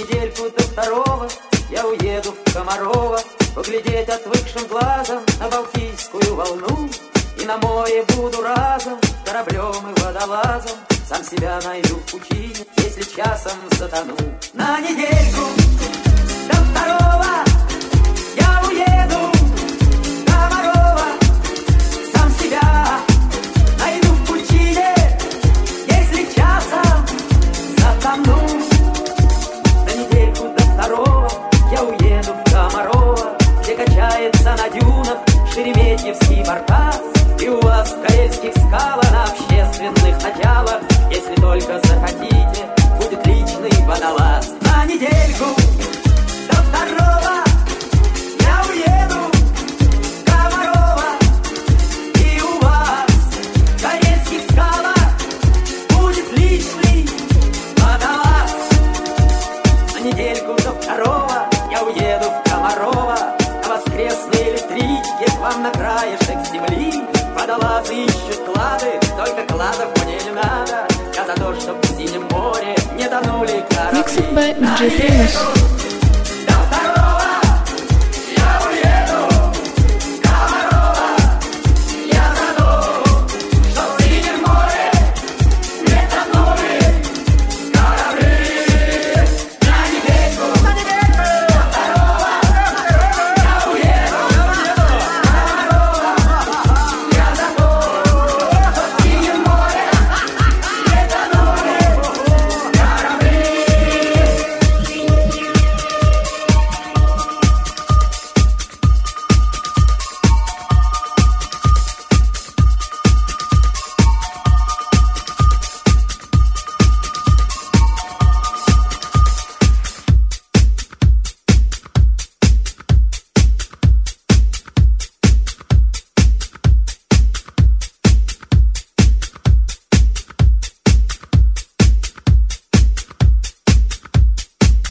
недельку до второго я уеду в Комарово, поглядеть отвыкшим глазом на Балтийскую волну. И на море буду разом кораблем и водолазом, сам себя найду в пучине, если часом затону. На недельку до второго я уеду в Комарово, сам себя найду в пучине, если часом затону. На недельку до второго я уеду в Комарово, где качается на дюнах Шереметьевский баркас. И у вас в карельских скалах на общественных началах, если только захотите, будет личный водолаз. На недельку до второго я уеду в Комарово, и у вас в карельских скалах будет личный водолаз. На недельку до второго я уеду в Комарово, на воскресной электричке к вам на краешек земли. Водолазы ищут клады, только кладов мне не надо. Я за то, чтоб в синем море не тонули корабли.